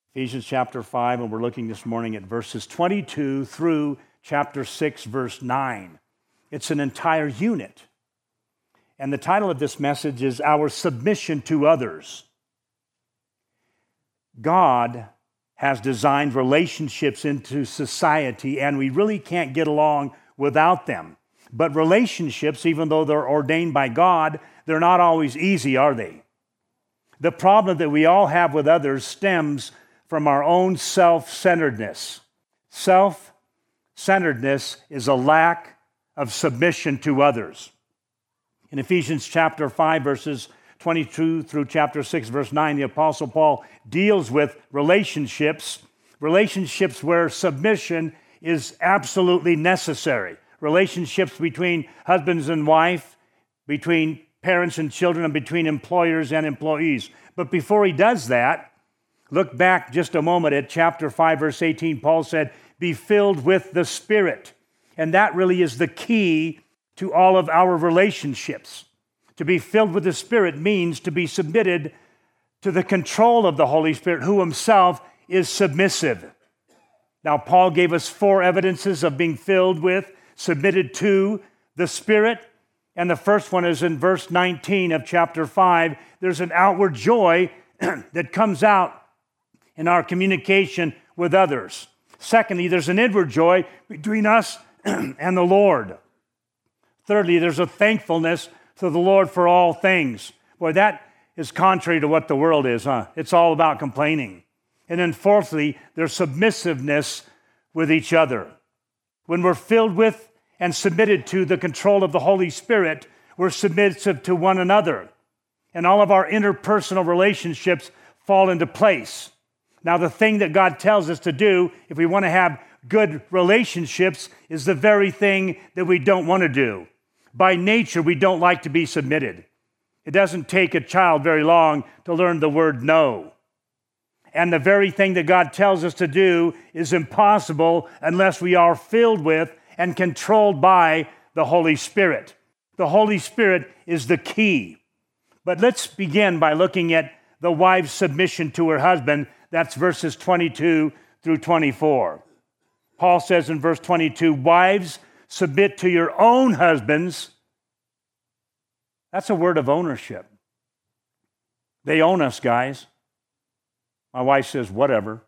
Ephesians chapter 5, and we're looking this morning at verses 22 through chapter 6, verse 9. It's an entire unit. And the title of this message is Our Submission to Others. God has designed relationships into society, and we really can't get along without them. But relationships, even though they're ordained by God, they're not always easy, are they? The problem that we all have with others stems from our own self-centeredness. Self-centeredness is a lack of submission to others. In Ephesians chapter 5, verses 22 through chapter 6, verse 9, the Apostle Paul deals with relationships where submission is absolutely necessary. Relationships between husbands and wife, between parents and children, and between employers and employees. But before he does that, look back just a moment at chapter 5, verse 18. Paul said, be filled with the Spirit. And that really is the key to all of our relationships. To be filled with the Spirit means to be submitted to the control of the Holy Spirit, who himself is submissive. Now, Paul gave us 4 evidences of being filled with, submitted to the Spirit. And the first one is in verse 19 of chapter 5. There's an outward joy that comes out in our communication with others. Secondly, there's an inward joy between us and the Lord. Thirdly, there's a thankfulness to the Lord for all things. Boy, that is contrary to what the world is, huh? It's all about complaining. And then fourthly, there's submissiveness with each other. When we're filled with and submitted to the control of the Holy Spirit, we're submissive to one another. And all of our interpersonal relationships fall into place. Now, the thing that God tells us to do if we want to have good relationships is the very thing that we don't want to do. By nature, we don't like to be submitted. It doesn't take a child very long to learn the word no. And the very thing that God tells us to do is impossible unless we are filled with and controlled by the Holy Spirit. The Holy Spirit is the key. But let's begin by looking at the wife's submission to her husband. That's verses 22 through 24. Paul says in verse 22, wives, submit to your own husbands. That's a word of ownership. They own us, guys. My wife says, whatever.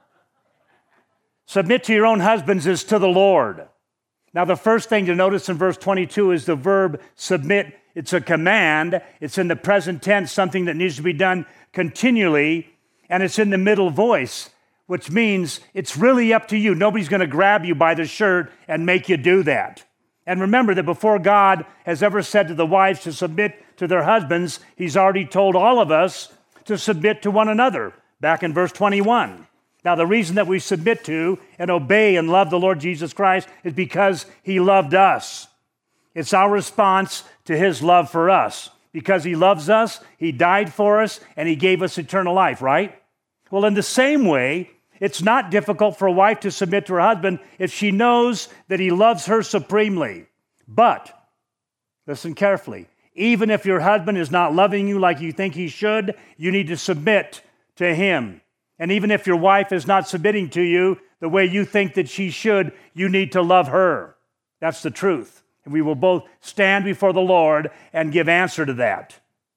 Submit to your own husbands is to the Lord. Now, the first thing to notice in verse 22 is the verb submit. It's a command. It's in the present tense, something that needs to be done continually, and it's in the middle voice, which means it's really up to you. Nobody's going to grab you by the shirt and make you do that. And remember that before God has ever said to the wives to submit to their husbands, he's already told all of us to submit to one another, back in verse 21. Now, the reason that we submit to and obey and love the Lord Jesus Christ is because he loved us. It's our response to his love for us. Because he loves us, he died for us, and he gave us eternal life, right? Well, in the same way, it's not difficult for a wife to submit to her husband if she knows that he loves her supremely. But, listen carefully, even if your husband is not loving you like you think he should, you need to submit to him. And even if your wife is not submitting to you the way you think that she should, you need to love her. That's the truth. And we will both stand before the Lord and give answer to that.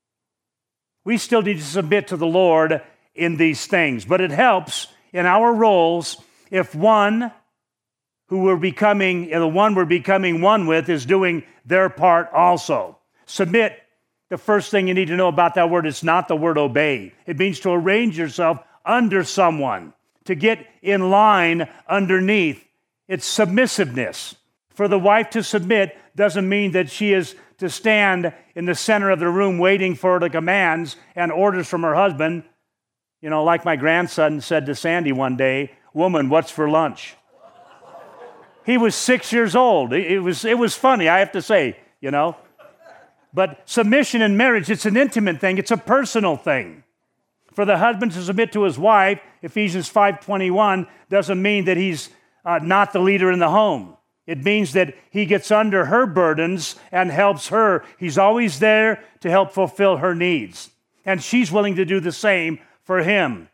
We still need to submit to the Lord in these things, but it helps in our roles if the one we're becoming one with is doing their part also. Submit, the first thing you need to know about that word, it's not the word obey. It means to arrange yourself under someone, to get in line underneath. It's submissiveness. For the wife to submit doesn't mean that she is to stand in the center of the room waiting for the commands and orders from her husband. You know, like my grandson said to Sandy one day, "Woman, what's for lunch?" He was 6 years old. It was funny, I have to say, you know. But submission in marriage, it's an intimate thing. It's a personal thing. For the husband to submit to his wife, Ephesians 5:21, doesn't mean that he's not the leader in the home. It means that he gets under her burdens and helps her. He's always there to help fulfill her needs. And she's willing to do the same for him.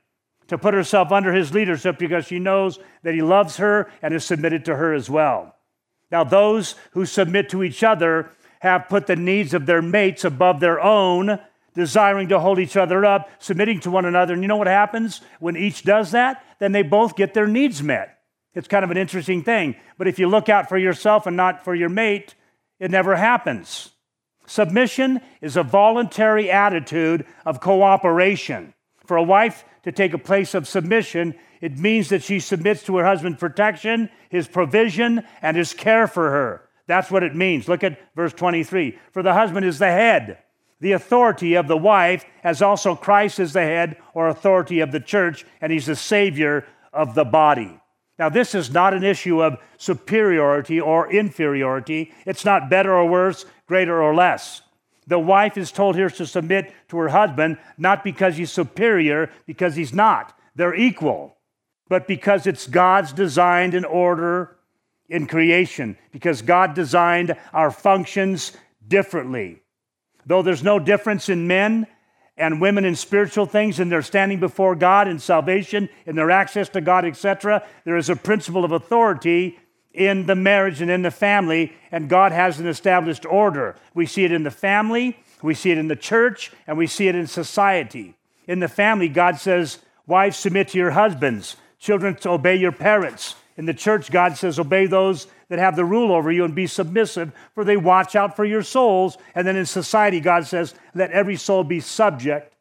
to put herself under his leadership because she knows that he loves her and is submitted to her as well. Now, those who submit to each other have put the needs of their mates above their own, desiring to hold each other up, submitting to one another. And you know what happens when each does that? Then they both get their needs met. It's kind of an interesting thing. But if you look out for yourself and not for your mate, it never happens. Submission is a voluntary attitude of cooperation. For a wife to take a place of submission, it means that she submits to her husband's protection, his provision, and his care for her. That's what it means. Look at verse 23. For the husband is the head, the authority of the wife, as also Christ is the head or authority of the church, and he's the Savior of the body. Now, this is not an issue of superiority or inferiority. It's not better or worse, greater or less. The wife is told here to submit to her husband, not because he's superior, because he's not. They're equal, but because it's God's designed and order in creation, because God designed our functions differently. Though there's no difference in men and women in spiritual things, in their standing before God, in salvation, in their access to God, etc., there is a principle of authority in the marriage and in the family, and God has an established order. We see it in the family, we see it in the church, and we see it in society. In the family, God says, wives, submit to your husbands. Children, obey your parents. In the church, God says, obey those that have the rule over you and be submissive, for they watch out for your souls. And then in society, God says, let every soul be submitted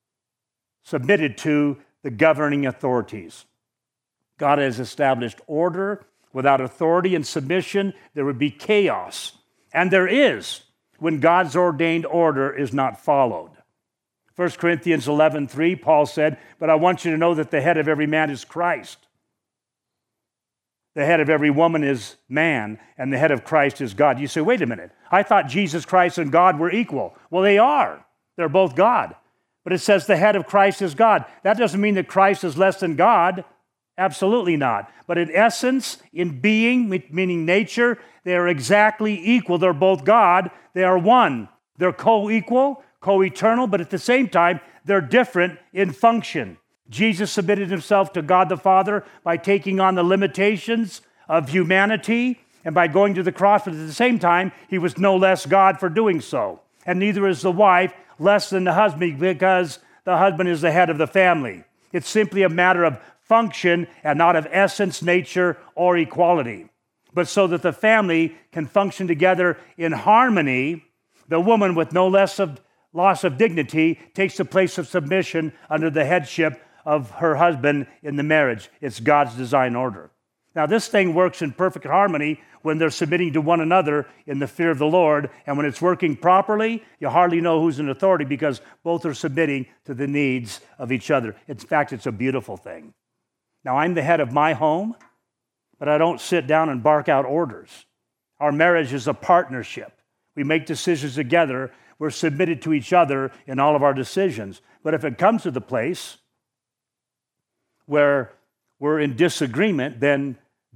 to the governing authorities. God has established order. Without authority and submission, there would be chaos. And there is when God's ordained order is not followed. 1 Corinthians 11:3, Paul said, but I want you to know that the head of every man is Christ. The head of every woman is man, and the head of Christ is God. You say, wait a minute, I thought Jesus Christ and God were equal. Well, they are. They're both God. But it says the head of Christ is God. That doesn't mean that Christ is less than God. Absolutely not. But in essence, in being, meaning nature, they are exactly equal. They're both God. They are one. They're co-equal, co-eternal, but at the same time, they're different in function. Jesus submitted himself to God the Father by taking on the limitations of humanity and by going to the cross, but at the same time, he was no less God for doing so. And neither is the wife less than the husband, because the husband is the head of the family. It's simply a matter of function and not of essence, nature, or equality. But so that the family can function together in harmony, the woman with no less of loss of dignity takes the place of submission under the headship of her husband in the marriage. It's God's design order. Now, this thing works in perfect harmony when they're submitting to one another in the fear of the Lord, and when it's working properly, you hardly know who's in authority because both are submitting to the needs of each other. In fact, it's a beautiful thing. Now, I'm the head of my home, but I don't sit down and bark out orders. Our marriage is a partnership. We make decisions together. We're submitted to each other in all of our decisions. But if it comes to the place where we're in disagreement, then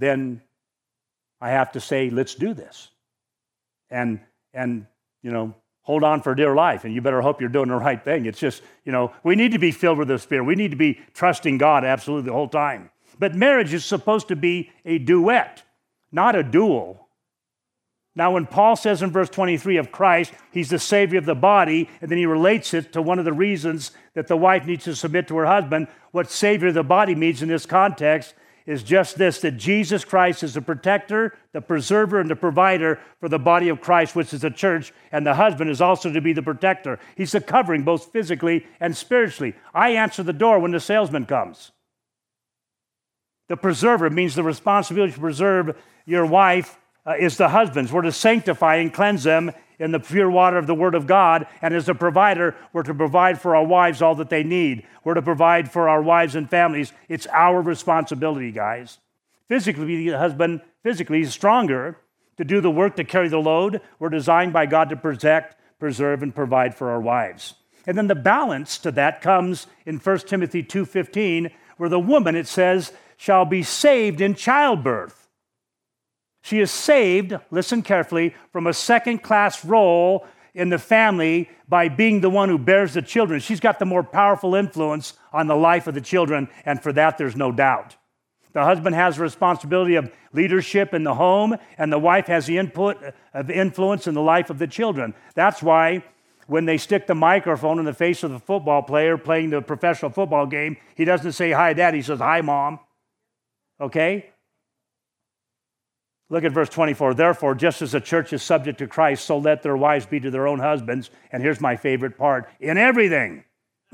I have to say, let's do this. And hold on for dear life, and you better hope you're doing the right thing. It's just, we need to be filled with the Spirit. We need to be trusting God absolutely the whole time. But marriage is supposed to be a duet, not a duel. Now, when Paul says in verse 23 of Christ, he's the Savior of the body, and then he relates it to one of the reasons that the wife needs to submit to her husband, what Savior of the body means in this context is just this, that Jesus Christ is the protector, the preserver, and the provider for the body of Christ, which is the church, and the husband is also to be the protector. He's the covering both physically and spiritually. I answer the door when the salesman comes. The preserver means the responsibility to preserve your wife is the husband's. We're to sanctify and cleanse them in the pure water of the Word of God. And as a provider, we're to provide for our wives all that they need. We're to provide for our wives and families. It's our responsibility, guys. Physically, the husband, is stronger to do the work, to carry the load. We're designed by God to protect, preserve, and provide for our wives. And then the balance to that comes in 1 Timothy 2:15, where the woman, it says, shall be saved in childbirth. She is saved, listen carefully, from a second-class role in the family by being the one who bears the children. She's got the more powerful influence on the life of the children, and for that there's no doubt. The husband has the responsibility of leadership in the home, and the wife has the input of influence in the life of the children. That's why when they stick the microphone in the face of the football player playing the professional football game, he doesn't say, "Hi, Dad." He says, "Hi, Mom." Okay? Look at verse 24. Therefore, just as the church is subject to Christ, so let their wives be to their own husbands. And here's my favorite part. In everything.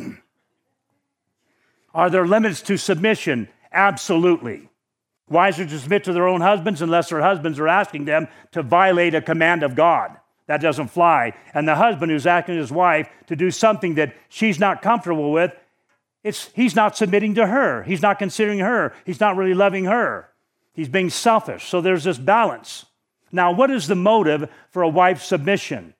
Are there limits to submission? Absolutely. Wives are to submit to their own husbands unless their husbands are asking them to violate a command of God. That doesn't fly. And the husband who's asking his wife to do something that she's not comfortable with, he's not submitting to her. He's not considering her. He's not really loving her. He's being selfish. So there's this balance. Now, what is the motive for a wife's submission?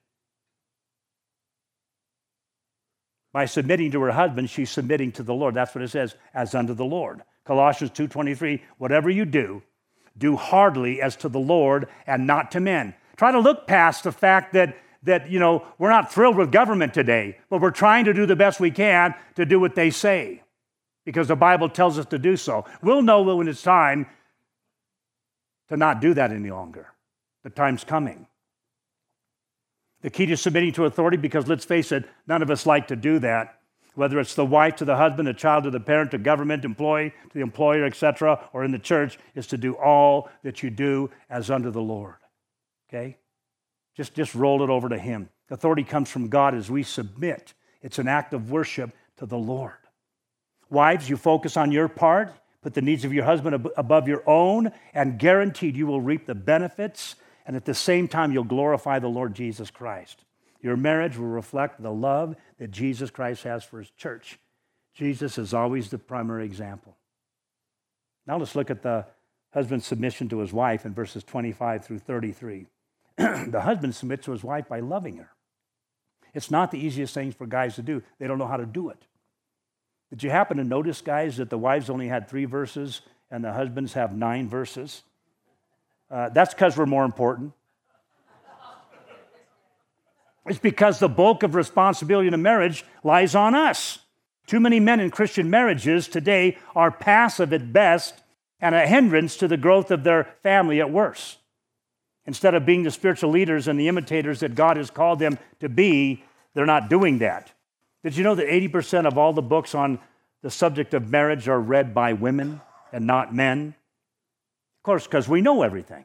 By submitting to her husband, she's submitting to the Lord. That's what it says, as unto the Lord. Colossians 2:23, whatever you do, do heartily as to the Lord and not to men. Try to look past the fact that we're not thrilled with government today, but we're trying to do the best we can to do what they say because the Bible tells us to do so. We'll know when it's time to not do that any longer. The time's coming. The key to submitting to authority, because let's face it, none of us like to do that, whether it's the wife to the husband, a child to the parent, a government employee to the employer, etc., or in the church, is to do all that you do as unto the Lord. Okay? Just roll it over to Him. Authority comes from God as we submit. It's an act of worship to the Lord. Wives, you focus on your part, put the needs of your husband above your own, and guaranteed you will reap the benefits, and at the same time you'll glorify the Lord Jesus Christ. Your marriage will reflect the love that Jesus Christ has for His church. Jesus is always the primary example. Now let's look at the husband's submission to his wife in verses 25 through 33. The husband submits to his wife by loving her. It's not the easiest thing for guys to do. They don't know how to do it. Did you happen to notice, guys, that the wives only had 3 verses and the husbands have 9 verses? That's because we're more important. It's because the bulk of responsibility in a marriage lies on us. Too many men in Christian marriages today are passive at best and a hindrance to the growth of their family at worst. Instead of being the spiritual leaders and the imitators that God has called them to be, they're not doing that. Did you know that 80% of all the books on the subject of marriage are read by women and not men? Of course, because we know everything.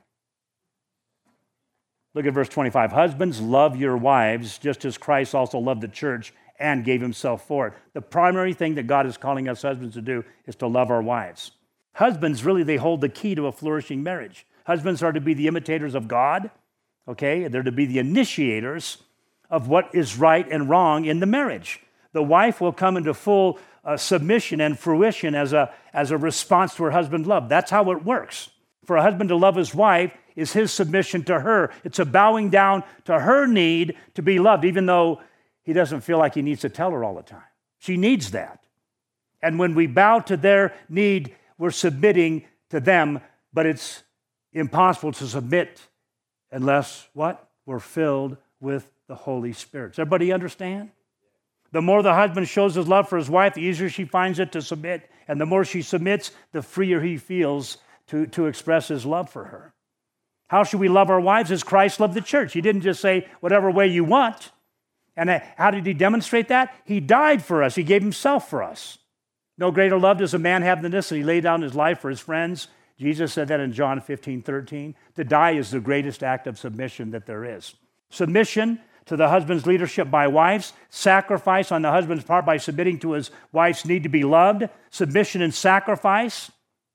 Look at verse 25. Husbands, love your wives, just as Christ also loved the church and gave Himself for it. The primary thing that God is calling us husbands to do is to love our wives. Husbands, really, they hold the key to a flourishing marriage. Husbands are to be the imitators of God, okay? They're to be the initiators of what is right and wrong in the marriage. The wife will come into full submission and fruition as a response to her husband's love. That's how it works. For a husband to love his wife is his submission to her. It's a bowing down to her need to be loved, even though he doesn't feel like he needs to tell her all the time. She needs that. And when we bow to their need, we're submitting to them, but it's impossible to submit unless, what? We're filled with the Holy Spirit. Does everybody understand? The more the husband shows his love for his wife, the easier she finds it to submit. And the more she submits, the freer he feels to express his love for her. How should we love our wives as Christ loved the church? He didn't just say, whatever way you want. And how did He demonstrate that? He died for us. He gave Himself for us. No greater love does a man have than this, that he laid down his life for his friends. Jesus said that in John 15:13. To die is the greatest act of submission that there is. Submission to the husband's leadership by wives, sacrifice on the husband's part by submitting to his wife's need to be loved, submission and sacrifice.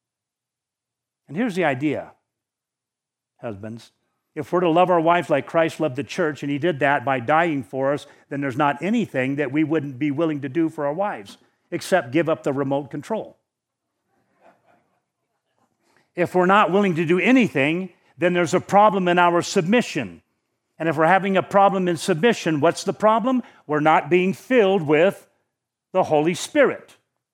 And here's the idea, husbands. If we're to love our wives like Christ loved the church, and He did that by dying for us, then there's not anything that we wouldn't be willing to do for our wives, except give up the remote control. If we're not willing to do anything, then there's a problem in our submission. And if we're having a problem in submission, what's the problem? We're not being filled with the Holy Spirit.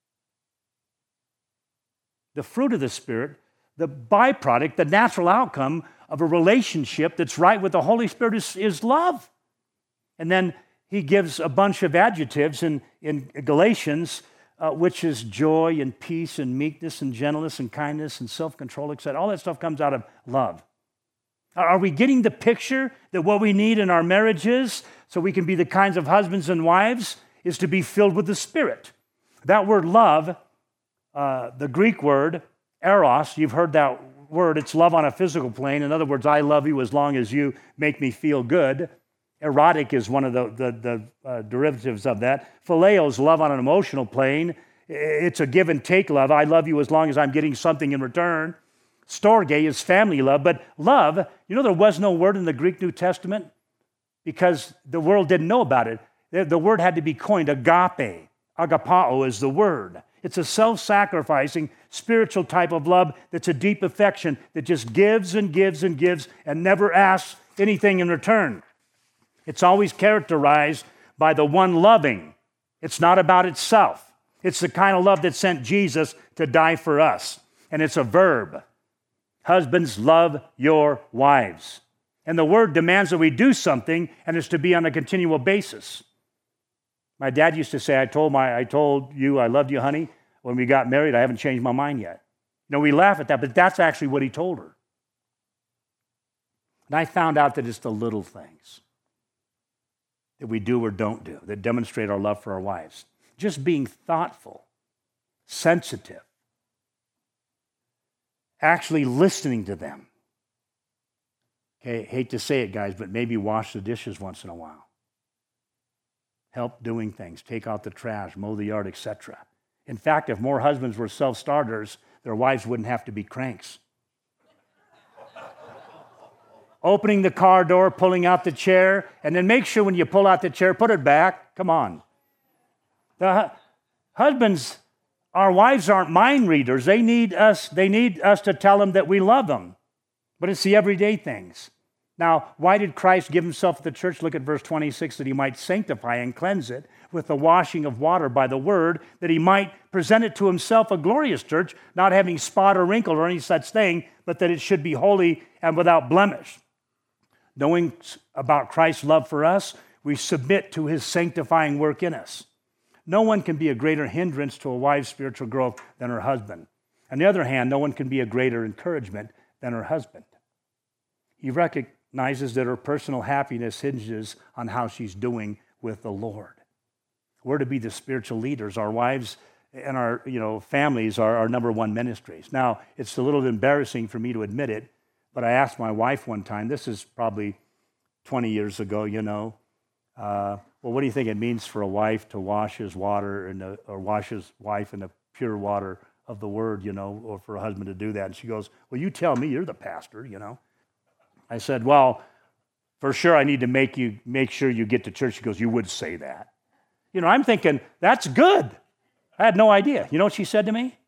The fruit of the Spirit, the byproduct, the natural outcome of a relationship that's right with the Holy Spirit is love. And then he gives a bunch of adjectives in Galatians, which is joy and peace and meekness and gentleness and kindness and self-control, etc. All that stuff comes out of love. Are we getting the picture that what we need in our marriages so we can be the kinds of husbands and wives is to be filled with the Spirit? That word love, the Greek word eros, you've heard that word. It's love on a physical plane. In other words, I love you as long as you make me feel good. Erotic is one of the derivatives of that. Phileo is love on an emotional plane. It's a give and take love. I love you as long as I'm getting something in return. Storge is family love. But love, there was no word in the Greek New Testament because the world didn't know about it. The word had to be coined. Agape, agapao is the word. It's a self-sacrificing, spiritual type of love that's a deep affection that just gives and gives and gives and never asks anything in return. It's always characterized by the one loving. It's not about itself. It's the kind of love that sent Jesus to die for us. And it's a verb. Husbands, love your wives. And the word demands that we do something, and it's to be on a continual basis. My dad used to say, I told you I loved you, honey. When we got married, I haven't changed my mind yet. We laugh at that, but that's actually what he told her. And I found out that it's the little things that we do or don't do that demonstrate our love for our wives. Just being thoughtful, sensitive, actually listening to them. Okay, hate to say it, guys, but maybe wash the dishes once in a while. Help doing things, take out the trash, mow the yard, etc. In fact, if more husbands were self-starters, their wives wouldn't have to be cranks. Opening the car door, pulling out the chair, and then make sure when you pull out the chair, put it back. Come on. The husbands, our wives aren't mind readers. They need us to tell them that we love them. But it's the everyday things. Now, why did Christ give himself to the church? Look at verse 26, that he might sanctify and cleanse it with the washing of water by the word, that he might present it to himself a glorious church, not having spot or wrinkle or any such thing, but that it should be holy and without blemish. Knowing about Christ's love for us, we submit to his sanctifying work in us. No one can be a greater hindrance to a wife's spiritual growth than her husband. On the other hand, no one can be a greater encouragement than her husband. He recognizes that her personal happiness hinges on how she's doing with the Lord. We're to be the spiritual leaders. Our wives and our families are our number one ministries. Now, it's a little embarrassing for me to admit it, but I asked my wife one time, this is probably 20 years ago, well, what do you think it means for a wife to wash his water or wash his wife in the pure water of the word, or for a husband to do that? And she goes, well, you tell me, you're the pastor, I said, well, for sure I need to make sure you get to church. She goes, you would say that. I'm thinking, that's good. I had no idea. You know what she said to me?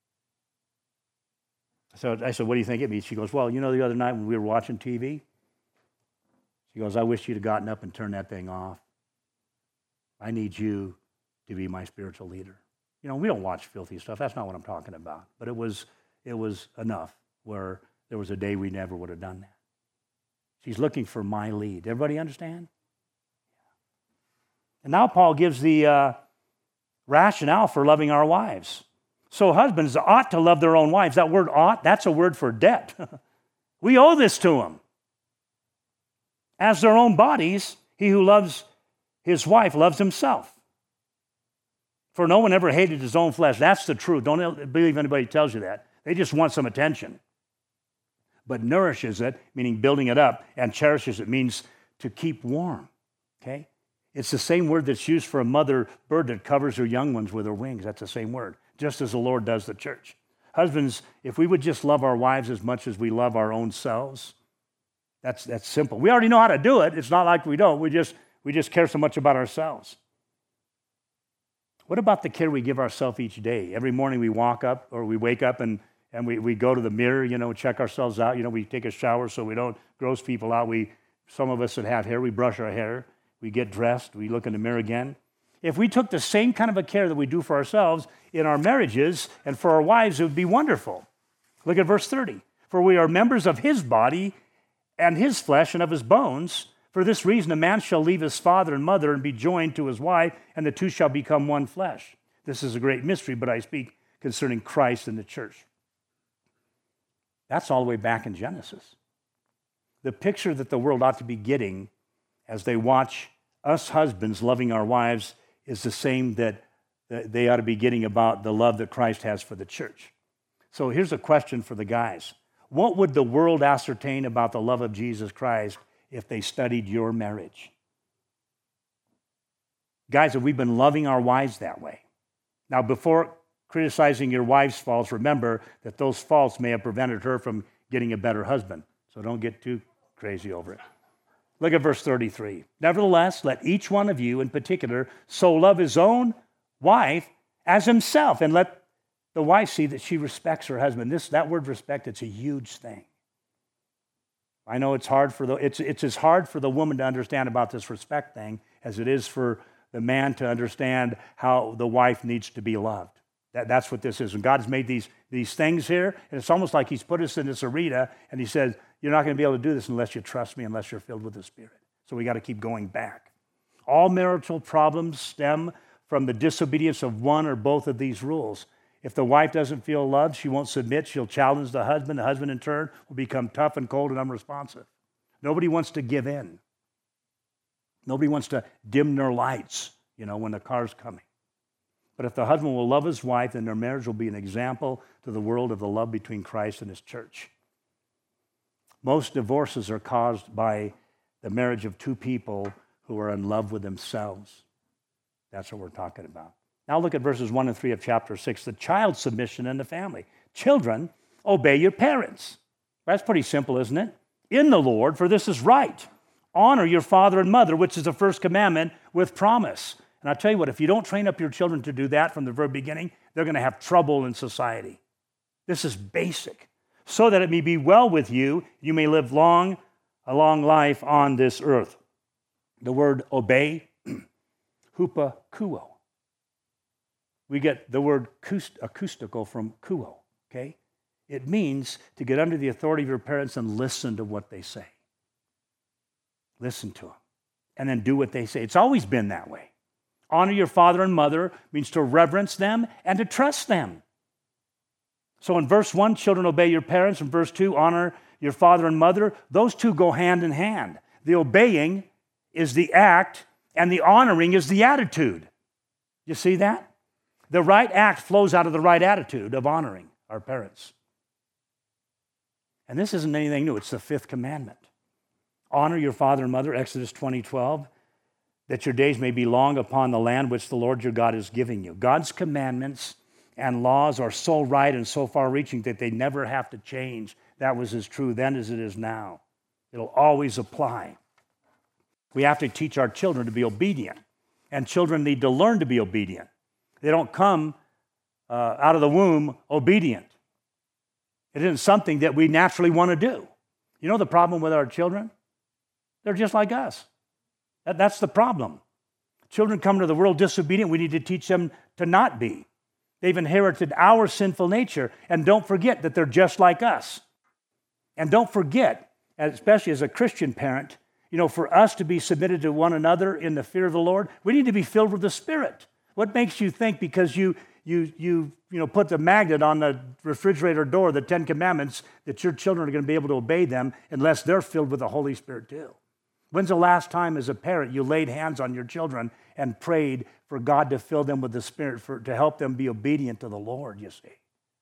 So I said, what do you think it means? She goes, well, the other night when we were watching TV, she goes, I wish you'd have gotten up and turned that thing off. I need you to be my spiritual leader. We don't watch filthy stuff. That's not what I'm talking about. But it was enough where there was a day we never would have done that. She's looking for my lead. Everybody understand? And now Paul gives the rationale for loving our wives. So husbands ought to love their own wives. That word ought, that's a word for debt. We owe this to them. As their own bodies, he who loves his wife loves himself. For no one ever hated his own flesh. That's the truth. Don't believe anybody tells you that. They just want some attention. But nourishes it, meaning building it up, and cherishes it means to keep warm. Okay? It's the same word that's used for a mother bird that covers her young ones with her wings. That's the same word, just as the Lord does the church. Husbands, if we would just love our wives as much as we love our own selves, that's simple. We already know how to do it. It's not like we don't. We just care so much about ourselves. What about the care we give ourselves each day? Every morning we wake up and we go to the mirror, check ourselves out. We take a shower so we don't gross people out. Some of us that have hair, we brush our hair. We get dressed. We look in the mirror again. If we took the same kind of a care that we do for ourselves in our marriages and for our wives, it would be wonderful. Look at verse 30. For we are members of his body and his flesh and of his bones. For this reason, a man shall leave his father and mother and be joined to his wife, and the two shall become one flesh. This is a great mystery, but I speak concerning Christ and the church. That's all the way back in Genesis. The picture that the world ought to be getting as they watch us husbands loving our wives is the same that they ought to be getting about the love that Christ has for the church. So here's a question for the guys. What would the world ascertain about the love of Jesus Christ if they studied your marriage? Guys, have we been loving our wives that way? Now, before criticizing your wife's faults, remember that those faults may have prevented her from getting a better husband. So don't get too crazy over it. Look at verse 33. Nevertheless, let each one of you in particular so love his own wife as himself, and let the wife see that she respects her husband. That word respect, it's a huge thing. I know it's as hard for the woman to understand about this respect thing as it is for the man to understand how the wife needs to be loved. That's what this is. And God's made these things here, and it's almost like he's put us in this arena, and he says, you're not going to be able to do this unless you trust me, unless you're filled with the Spirit. So we got to keep going back. All marital problems stem from the disobedience of one or both of these rules. If the wife doesn't feel loved, she won't submit. She'll challenge the husband. The husband, in turn, will become tough and cold and unresponsive. Nobody wants to give in. Nobody wants to dim their lights, when the car's coming. But if the husband will love his wife, then their marriage will be an example to the world of the love between Christ and his church. Most divorces are caused by the marriage of two people who are in love with themselves. That's what we're talking about. Now look at verses 1 and 3 of chapter 6, the child's submission in the family. Children, obey your parents. That's pretty simple, isn't it? In the Lord, for this is right. Honor your father and mother, which is the first commandment with promise. And I'll tell you what, if you don't train up your children to do that from the very beginning, they're going to have trouble in society. This is basic. So that it may be well with you, you may live a long life on this earth. The word obey, hupakuo. We get the word acoustical from kuo, okay? It means to get under the authority of your parents and listen to what they say. Listen to them. And then do what they say. It's always been that way. Honor your father and mother means to reverence them and to trust them. So in verse 1, children, obey your parents. In verse 2, honor your father and mother. Those two go hand in hand. The obeying is the act, and the honoring is the attitude. You see that? The right act flows out of the right attitude of honoring our parents. And this isn't anything new. It's the fifth commandment. Honor your father and mother, Exodus 20:12, that your days may be long upon the land which the Lord your God is giving you. God's commandments and laws are so right and so far-reaching that they never have to change. That was as true then as it is now. It'll always apply. We have to teach our children to be obedient, and children need to learn to be obedient. They don't come out of the womb obedient. It isn't something that we naturally want to do. You know the problem with our children? They're just like us. That's the problem. Children come to the world disobedient. We need to teach them to not be. They've inherited our sinful nature. And don't forget that they're just like us. And don't forget, especially as a Christian parent, for us to be submitted to one another in the fear of the Lord, we need to be filled with the Spirit. What makes you think because you put the magnet on the refrigerator door, the 10 Commandments, that your children are going to be able to obey them unless they're filled with the Holy Spirit too? When's the last time as a parent you laid hands on your children and prayed for God to fill them with the Spirit to help them be obedient to the Lord, you see?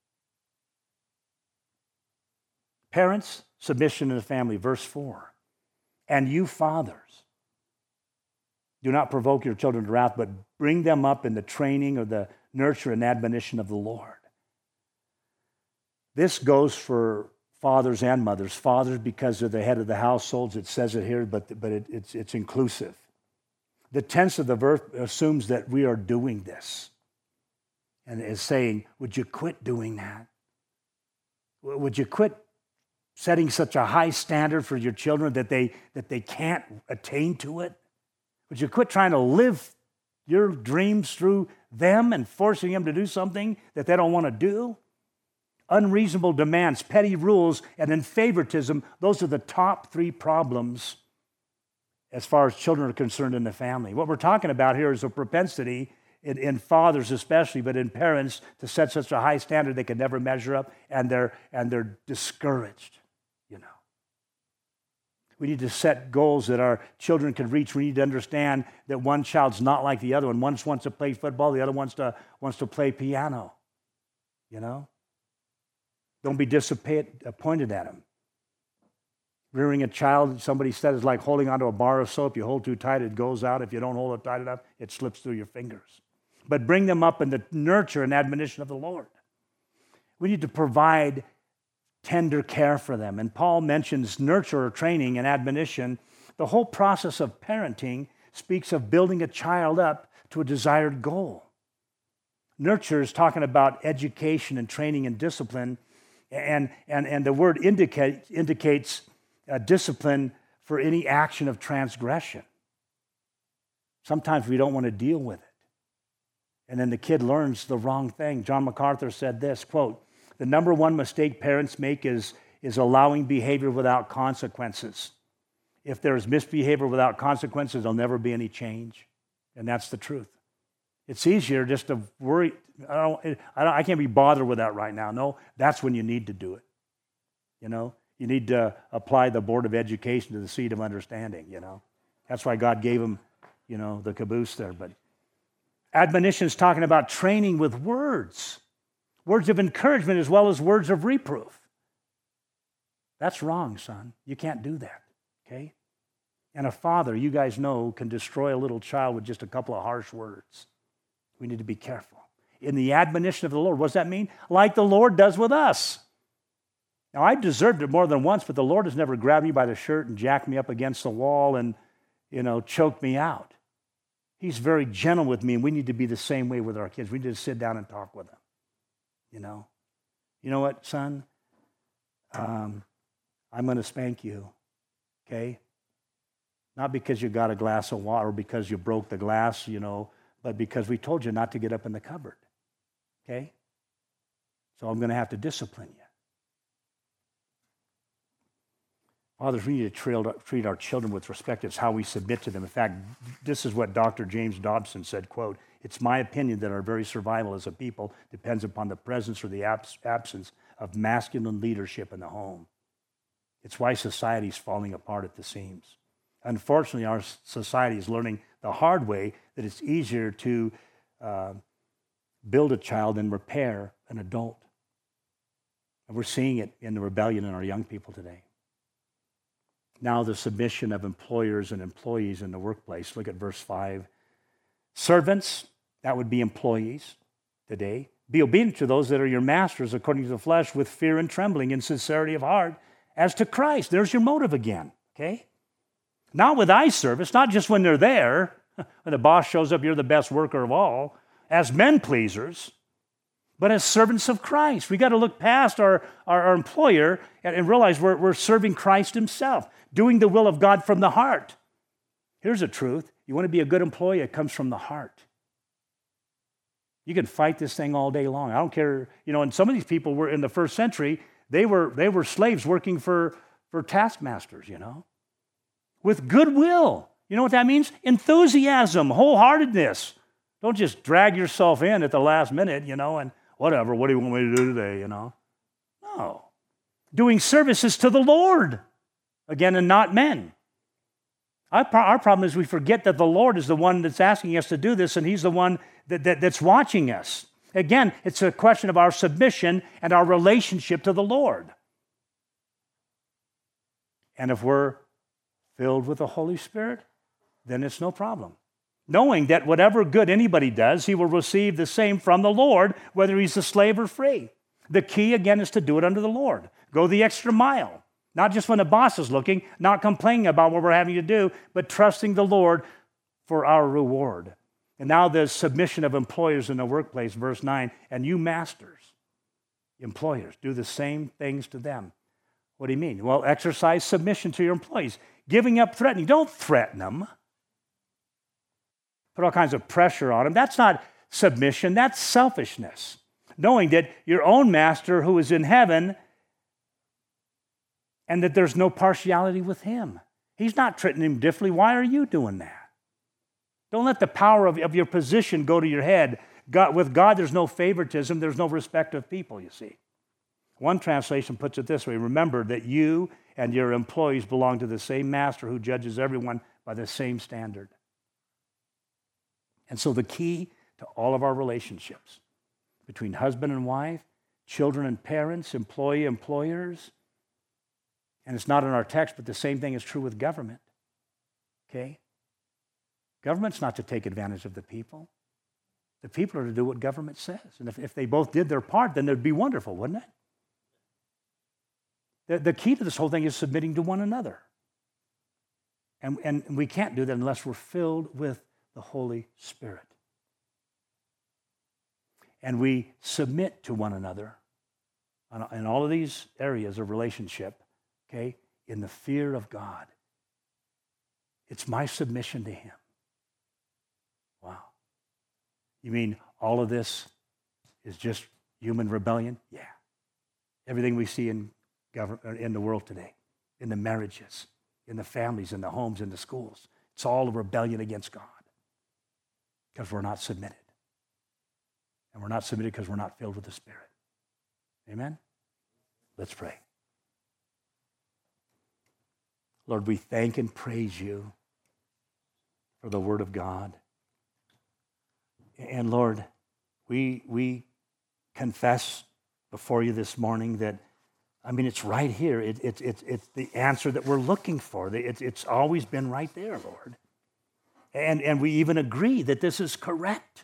Parents, submission in the family, verse 4. And you fathers, do not provoke your children to wrath, but bring them up in the training or the nurture and admonition of the Lord. This goes for fathers and mothers. Fathers, because they're the head of the households, it says it here, but it's inclusive. The tense of the verse assumes that we are doing this and is saying, would you quit doing that? Would you quit setting such a high standard for your children that they can't attain to it? Would you quit trying to live your dreams through them and forcing them to do something that they don't want to do? Unreasonable demands, petty rules, and then favoritism, those are the top three problems as far as children are concerned in the family. What we're talking about here is a propensity in fathers especially, but in parents, to set such a high standard they can never measure up, and they're discouraged, you know. We need to set goals that our children can reach. We need to understand that one child's not like the other one. One wants to play football, the other wants to play piano, you know. Don't be disappointed at them. Rearing a child, somebody said, is like holding onto a bar of soap. You hold too tight, it goes out. If you don't hold it tight enough, it slips through your fingers. But bring them up in the nurture and admonition of the Lord. We need to provide tender care for them. And Paul mentions nurture or training and admonition. The whole process of parenting speaks of building a child up to a desired goal. Nurture is talking about education and training and discipline. And the word indicates discipline for any action of transgression. Sometimes we don't want to deal with it. And then the kid learns the wrong thing. John MacArthur said this, quote, "The number one mistake parents make is allowing behavior without consequences. If there's misbehavior without consequences, there'll never be any change." And that's the truth. It's easier just to worry. I can't be bothered with that right now. No, that's when you need to do it. You know, you need to apply the Board of Education to the seat of understanding, you know. That's why God gave them, you know, the caboose there. But admonition is talking about training with words of encouragement as well as words of reproof. That's wrong, son. You can't do that, okay? And a father, you guys know, can destroy a little child with just a couple of harsh words. We need to be careful. In the admonition of the Lord, what does that mean? Like the Lord does with us. Now, I deserved it more than once, but the Lord has never grabbed me by the shirt and jacked me up against the wall and, you know, choked me out. He's very gentle with me, and we need to be the same way with our kids. We need to sit down and talk with them, you know. You know what, son? I'm going to spank you, okay? Not because you got a glass of water or because you broke the glass, you know, but because we told you not to get up in the cupboard, okay? So I'm going to have to discipline you. Fathers, we need to treat our children with respect. It's how we submit to them. In fact, this is what Dr. James Dobson said, quote, "It's my opinion that our very survival as a people depends upon the presence or the absence of masculine leadership in the home. It's why society is falling apart at the seams. Unfortunately, our society is learning the hard way that it's easier to build a child than repair an adult. And we're seeing it in the rebellion in our young people today. Now the submission of employers and employees in the workplace. Look at verse 5. Servants, that would be employees today, be obedient to those that are your masters according to the flesh with fear and trembling and sincerity of heart as to Christ. There's your motive again, okay? Not with eye service, not just when they're there. When the boss shows up, you're the best worker of all. As men pleasers, but as servants of Christ. We got to look past our employer and realize we're serving Christ himself, doing the will of God from the heart. Here's the truth. You want to be a good employee, it comes from the heart. You can fight this thing all day long. I don't care. You know, and some of these people were in the first century, they were slaves working for taskmasters, you know, with goodwill. You know what that means? Enthusiasm, wholeheartedness. Don't just drag yourself in at the last minute, you know, and whatever, what do you want me to do today, you know? No. Doing services to the Lord, again, and not men. Our problem is we forget that the Lord is the one that's asking us to do this, and he's the one that's watching us. Again, it's a question of our submission and our relationship to the Lord. And if we're filled with the Holy Spirit, then it's no problem. Knowing that whatever good anybody does, he will receive the same from the Lord, whether he's a slave or free. The key, again, is to do it under the Lord. Go the extra mile. Not just when the boss is looking, not complaining about what we're having to do, but trusting the Lord for our reward. And now the submission of employers in the workplace, verse 9, and you masters, employers, do the same things to them. What do you mean? Well, exercise submission to your employees. Giving up threatening. Don't threaten them. Put all kinds of pressure on them. That's not submission, that's selfishness. Knowing that your own master who is in heaven and that there's no partiality with him. He's not treating him differently. Why are you doing that? Don't let the power of your position go to your head. With God, there's no favoritism. There's no respect of people, you see. One translation puts it this way: remember that you and your employees belong to the same master who judges everyone by the same standard. And so the key to all of our relationships between husband and wife, children and parents, employee, employers, and it's not in our text, but the same thing is true with government. Okay? Government's not to take advantage of the people. The people are to do what government says. And if they both did their part, then it'd be wonderful, wouldn't it? The key to this whole thing is submitting to one another. And we can't do that unless we're filled with the Holy Spirit. And we submit to one another in all of these areas of relationship, okay, in the fear of God. It's my submission to Him. Wow. You mean all of this is just human rebellion? Yeah. Everything we see in the world today, in the marriages, in the families, in the homes, in the schools, it's all a rebellion against God because we're not submitted. And we're not submitted because we're not filled with the Spirit. Amen? Let's pray. Lord, we thank and praise you for the Word of God. And Lord, we confess before you this morning that, I mean, it's right here. It's the answer that we're looking for. It's always been right there, Lord. And we even agree that this is correct.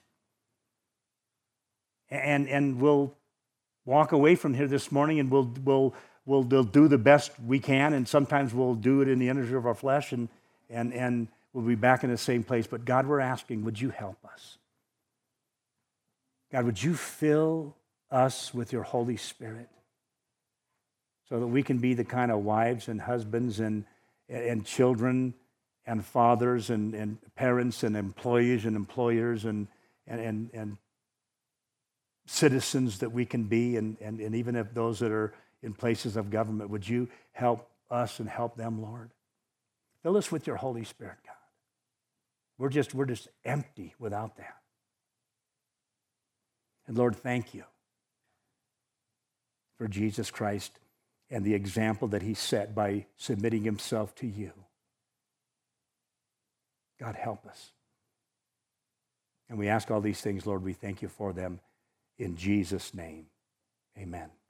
And we'll walk away from here this morning and we'll do the best we can, and sometimes we'll do it in the energy of our flesh, and we'll be back in the same place. But God, we're asking, would you help us? God, would you fill us with your Holy Spirit so that we can be the kind of wives and husbands and children and fathers and parents and employees and employers and citizens that we can be, and even if those that are in places of government, would you help us and help them, Lord? Fill us with your Holy Spirit, God. We're just empty without that. And Lord, thank you for Jesus Christ and the example that he set by submitting himself to you. God, help us. And we ask all these things, Lord, we thank you for them in Jesus' name. Amen.